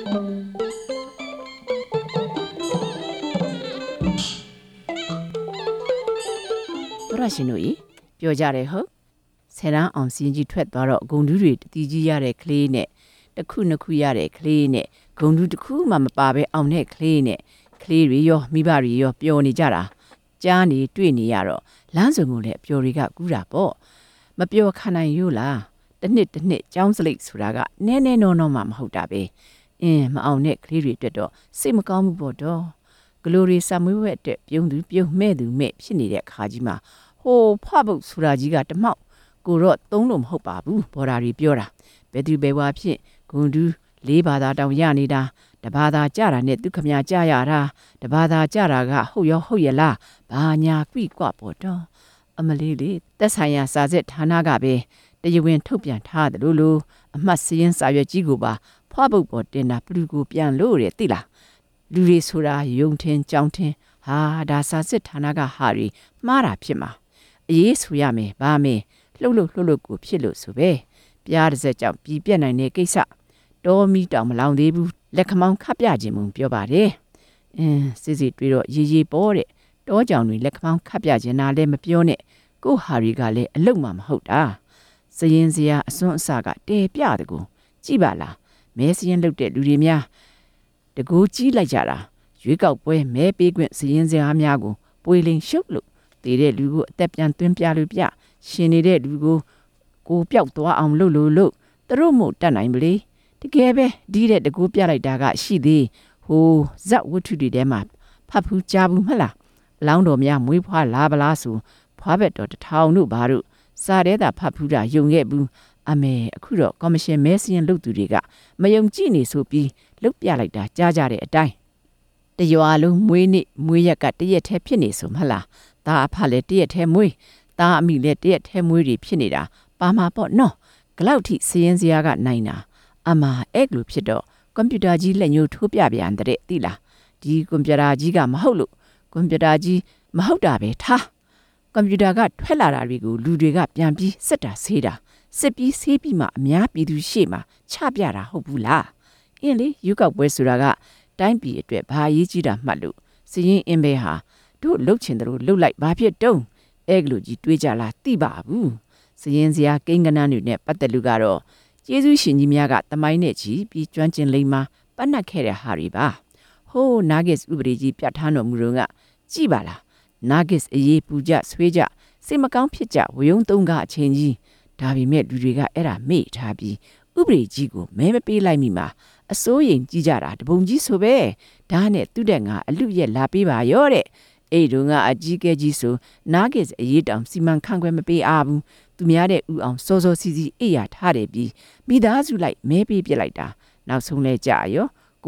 တော်ရရှင်တို့ပြောကြတယ်ဟုတ်ဆယ်တန်းအောင်စင်ကြီးထွက်သွားတော့ဂုံတူးတွေတည်ကြီးရတဲ့ကလေးနဲ့တစ်ခုနှစ်ခုရတဲ့ကလေးနဲ့ဂုံတူးတစ်ခုမှမပါပဲအောင်တဲ့ကလေးနဲ့ကလေးတွေရောမိဘတွေရောပျော်နေကြတာကြားနေတွေ့နေရတော့လမ်းစုံကိုလည်းပျော်တွေကကူးတာပေါ့မပျော်ခံနိုင်ရို့လားတစ်နှစ်ကြောင်းစလိတ်ဆိုတာကနဲနော်မှမဟုတ်တာပဲမအောင်တဲ့ကလေးတွေအတွက်တော့စိတ်မကောင်းဘူးပေါ့တော့ဂလိုရီဆာမွေးဝက်အတွက်ပြုံးသူပြုံးမဲ့သူမဲ့ဖြစ်နေတဲ့အခါကြီးမှာဟိုဖဘုတ်ဆိုတာကြီးကတမောက်ကိုတော့သုံးလို့မဟုတ်ပါဘူးဘော်ဒါရီပြောတာဘယ်သူဘယ်ဝါဖြစ်ဂွန်တူး၄ဘာသာတောင်ရနေတာတဘာသာကြတာနဲ့သူခမညာကြရတာတဘာသာကြတာကဟုတ်ရောဟုတ်ရလားဘာညာကွိကွပေါ့တော့အမလေးလေးသက်ဆိုင်ရာစာစစ်ဌာနကပဲတရားဝင်ထုတ်ပြန်ထားတယ်လို့အမှတ်စရင်းစာရွက်ကြီးကိုပါဖွားပုတ်ပေါ်တင်တာပလူကိုပြန်လို့ရသိလားလူတွေဆိုတာယုံထင်ကြောင်းထင်ဟာဒါစာစစ်ဌာနကဟာတွေမှားတာဖြစ်မှာအေးဆိုရမယ်ဗာမယ်လှုပ်ကိုဖြစ်လို့ဆိုပဲပြားတစ်စက်ကြောင့်ပြည်ပြက်နိုင်တဲ့ကိစ္စတော်မီတောင်မလောင်သေးဘူးလက်ခမောင်းခပ်ပြခြင်းမုံပြောပါတယ်စစ်တွေတော့ရေးပေါ်တဲ့တောကြောင်တွေလက်ခမောင်းခပ်ပြခြင်းနာလည်းမပြောနဲ့ကိုဟာရီကလည်းအလုတ်မှမဟုတ်တာစရင်စရာအစွန်းအစကတဲပြတကူကြည့်ပါလားမဲစရင်လုတ်တဲ့လူတွေများတကူကြီးလိုက်ကြတာရွေးကောက်ပွဲမဲပေးခွင့်စရင်စရာများကိုပွေလိန်ရှုပ်လို့တည်တဲ့လူကိုအသက်ပြန်သွင်းပြလို့ပြရှင်နေတဲ့လူကိုပျောက်သွားအောင်လုပ်သူတို့မို့တတ်နိုင်မလေတကယ်ပဲဒီတဲ့တကူပြလိုက်တာကရှိသေးဟိုဇက်ဝတ္ထုတွေထဲမှာဖတ်ဖူးကြားဘူးမလားအလောင်းတော်များမွေးဖွားလာပလားဆိုဖွားဘက်တော်တထောင်တို့ဘာတို့စာရဲတာဖတ်ဖူးတာယုံခဲ့ဘူးအမေအခုတော့ကော်မရှင်မဲစရင်လုပ်သူတွေကမယုံကြည်နေဆိုပြီးလုတ်ပြလိုက်တာကြားကြတဲ့အတိုင်းတရွာလုံးမွေးနေ့မွေးရက်ကတရက်ထဲဖြစ်နေဆိုမလားဒါအဖလည်းတရက်ထဲမွေးဒါအမိလည်းတရက်ထဲမွေးတွေဖြစ်နေတာပါမှာပေါ့နော်ဂလောက်ထိစရင်စရာကနိုင်တာအမအဲ့လိုဖြစ်တော့ကွန်ပျူတာကြီးလက်ညှိုးထိုးပြပြန်တဲ့သိလားဒီကွန်ပျူတာကြီးကမဟုတ်လို့ကွန်ပျူတာကြီးမဟုတ်တာပဲထားကွန်ပျူတာကထွက်လာတာတွေကိုလူတွေကပြန်ပြီးစစ်တာဆေးတာစစ်ပြီးဆေးပြီးမှအများပြည်သူရှေ့မှာချပြတာဟုတ်ဘူးလားအင်းလေယူကောက်ပွဲဆိုတာကတိုင်းပြည်အတွက်ဘာရေးကြီးတာမှတ်လို့စရင်အင်းပဲဟာတို့လှုပ်ချင်တယ်လို့လှုပ်လိုက်ဘာဖြစ်တုံးအဲ့လိုကြီးတွေးကြလားသိပါဘူးစရင်စရာကိန်းကနန်းတွေနဲ့ပတ်သက်လူကတော့ကျေးဇူးရှင်ကြီးများကတမိုင်းနဲ့ချီပြီးကျွမ်းကျင်လိမ္မာပတ်နှက်ခဲ့တဲ့ဟာတွေပါဟိုးနာဂစ်ဥပဒေကြီးပြဋ္ဌာန်းတော်မူတော့ကကြည်ပါလားနာဂစ်အေးပူကြဆွေးကြစိတ်မကောင်းဖြစ်ကြဝယုံသုံးကအချိန်ကြီးဒါပေမဲ့လူတွေကအဲ့ဒါမေ့ထားပြီးဥပဒေကြီးကိုမဲမပေးလိုက်မိမှာအစိုးရင်ကြီးကြတာတပုံကြီးဆိုပဲဒါနဲ့သူတဲ့ငါအလူရက်လာပေးပါရောတဲ့အဲ့တုန်းကအကြီးကဲကြီးဆိုနာဂစ်အေးတောင်စီမံခန့်ခွဲမပေးအားဘူးသူများတဲ့ဥအောင်စောစီအိယာထားတယ်ပြီးမိသားစုလိုက်မဲပေးပြလိုက်တာနောက်ဆုံးလဲကြာရော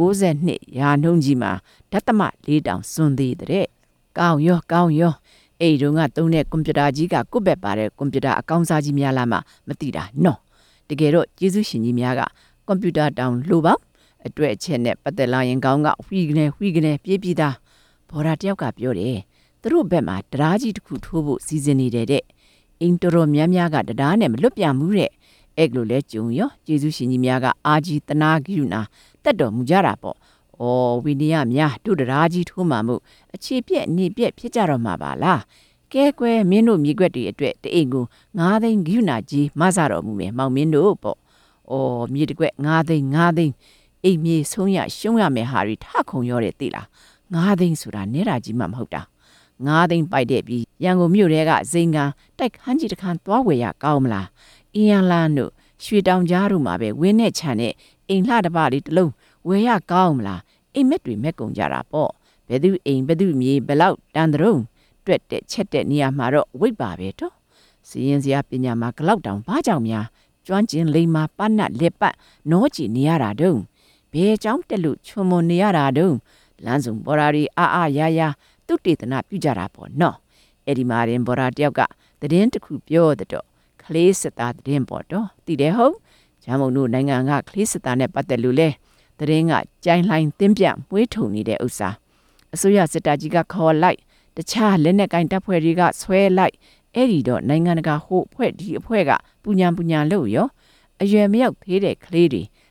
62ရာနှုန်းကြီးမှာဓာတ်သမ4တောင်စွန်သေးတဲ့ကောင်းရောအဲ့တုန်းကသုံးတဲ့ကွန်ပျူတာကြီးကကုတ်ဘက်ပါတဲ့ကွန်ပျူတာအကောင်းစားကြီးများလားမှမသိတာနော်တကယ်တော့ကျေးဇူးရှင်ကြီးများကကွန်ပျူတာတောင်လိုပါအတွက်အချက်နဲ့ပတ်သက်လာရင်ကောင်းကဝှီကနေပြေးသားဘော်ဒါတယောက်ကပြောတယ်သူတို့ဘက်မှာတရားကြီးတစ်ခုထိုးဖို့စီစဉ်နေတယ်တဲ့အင်းတော်များကတရားနဲ့မလွတ်ပြန်ဘူးတဲ့အဲ့လိုလဲကြုံရောကျေးဇူးရှင်ကြီးများကအာကြီးတနာဂိယူနာတက်တော်မူကြတာပေါ့ဝီနီယများတို့တရားကြီးထိုးမှမို့အခြေပြက်နေပြက်ဖြစ်ကြတော့မှာပါလားကဲကွယ်မင်းတို့မြေကွက်တွေအတွက်တအိမ်ကို9သိန်းဂိယူနာကြီးမဆတော်မူမယ်မောင်မင်းတို့ပေါ့မြေတကွက်9သိန်းအိမ်မြေဆုံးရရှုံးရမယ်ဟာတွေထခုံရောတဲ့သိလား9သိန်းဆိုတာနဲတာကြီးမှမဟုတ်တာ9သိန်းပိုက်တဲ့ပြီးရန်ကုန်မြို့ထဲကဇိမ်ကန်တိုက်ခန်းကြီးတစ်ခန်းသွားဝယ်ရကောင်းမလားအင်းရလန်းတို့ရွှေတောင်ကြားတို့မှာပဲဝင်းနဲ့ခြံနဲ့အိမ်လှတပလေးတစ်လုံးဝယ်ရကောင်းမလားအိမ်မက်တွေမက်ကုန်ကြတာပေါ့ဘယ်သူအိမ်ဘယ်သူမြေဘယ်လောက်တန်တုံးတွက်တဲ့ချက်တဲ့နေရာမှာတော့ဝိတ်ပါပဲတော့စီရင်စရာပညာမှာဂလောက်တောင်ဘာကြောင့်များကျွမ်းကျင်လိမ္မာပနတ်လက်ပတ်နောကြည့်နေရတာတုံးဘယ်ကြောင့်တက်လို့ချွန်မွန်နေရတာတုံးလမ်းစုံပေါ်ရာရီအာယာသူတေသနာပြုကြတာပေါ့နော်အဲ့ဒီမှာရင်ဘော်ရာတယောက်ကသတင်းတစ်ခုပြောတော့ကလေးစစ်သားသတင်းပေါ့တော့သိတယ်ဟုတ်ဂျမ်းမုံတို့နိုင်ငံကကလေးစစ်သားနဲ့ပတ်သက်လို့လဲသတင်းကကြိုင်လှိုင်းတင်းပြမွေးထုံနေတဲ့ဥစ္စာအစိုးရစစ်တပ်ကြီးကခေါ်လိုက်တခြားလက်နက်ကင်တပ်ဖွဲ့တွေကဆွဲလိုက်အဲ့ဒီတော့နိုင်ငံတကာဟိုအဖွဲ့ဒီအဖွဲ့ကပူညာလို့ရောအရွယ်မရောက်သေးတဲ့ကလေးတွေ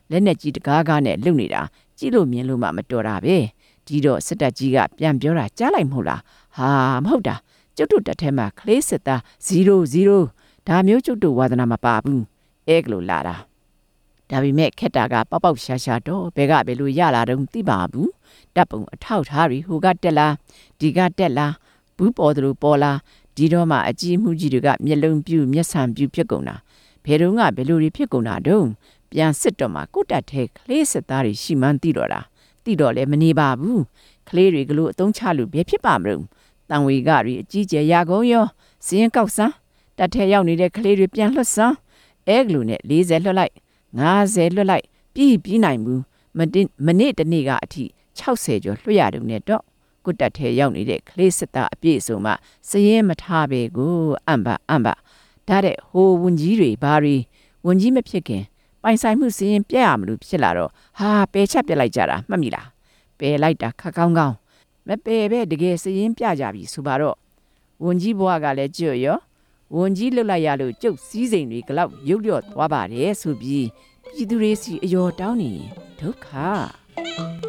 လက်နဲ့ကြီးတကားကားနဲ့လုံနေတာကြည့်လို့မြင်လို့မှမတော်တာပဲဒီတော့စစ်တပ်ကြီးကပြန်ပြောတာကြားလိုက်မဟုတ်လားဟာမဟုတ်တာကျုပ်တို့တက်ထဲမှာကလေးစစ်သား0ဒါမျိုးကျုပ်တို့ဝါသနာမပါဘူးအဲ့ကလိုလာတာဒါပေမဲ့ခက်တာကပေါက်ပေါက်ရှာရှာတော့ဘဲကဘယ်လိုရလာတော့သိပါဘူးတပ်ပုံအထောက်ထားပြီးဟိုကတက်လာဒီကတက်လာဘူးပေါ်သူပေါ်လာဒီတော့မှအကြီးမှုကြီးတွေကမျက်လုံးပြူမျက်စံပြူဖြစ်ကုန်တာဘယ်တော့ကဘယ်လိုတွေဖြစ်ကုန်တာတုံးပြန်စစ်တော့မှကိုတက်ထဲကလေးစစ်သားတွေရှိမှန်းသိတော့တာသိတော့လည်းမနေပါဘူးကလေးတွေကလို့အသုံးချလို့ဘယ်ဖြစ်ပါမလို့တန်ဝေကတွေအကြီးကျယ်ရကုန်ရောစင်းကောက်စမ်းတက်ထဲရောက်နေတဲ့ကလေးတွေပြန်လွှတ်စမ်းအဲကလိုနဲ့40လွှတ်လိုက်50လွှတ်လိုက်ပြီးနိုင်ဘူးမနေ့တနေ့ကအထိ60ကျော်လွှတ်ရတယ်နဲ့တော့ကိုတက်ထဲရောက်နေတဲ့ကလေးစစ်သားအပြည့်စုံမှစရင်မထားပဲကိုအံ့ပါဒါတဲ့ဟိုဝန်ကြီးတွေဘာတွေဝန်ကြီးမဖြစ်ခင်ပိုင်ဆိုင်မှုစရင်ပြက်ရမလို့ဖြစ်လာတော့ဟာပယ်ချက်ပြက်လိုက်ကြတာမှတ်မိလားပယ်လိုက်တာခက်ကောင်းမပယ်ပဲတကယ်စရင်ပြကြပြီဆိုပါတော့ဝန်ကြီးဘွားကလည်းကြွရောဝန်ကြီးလွတ်လိုက်ရလို့ကျုပ်စည်းစိမ်တွေကလောက်ရုပ်လျော့သွားပါတယ်ဆိုပြီးပြည်သူတွေစီအယော်တောင်းနေဒုက္ခ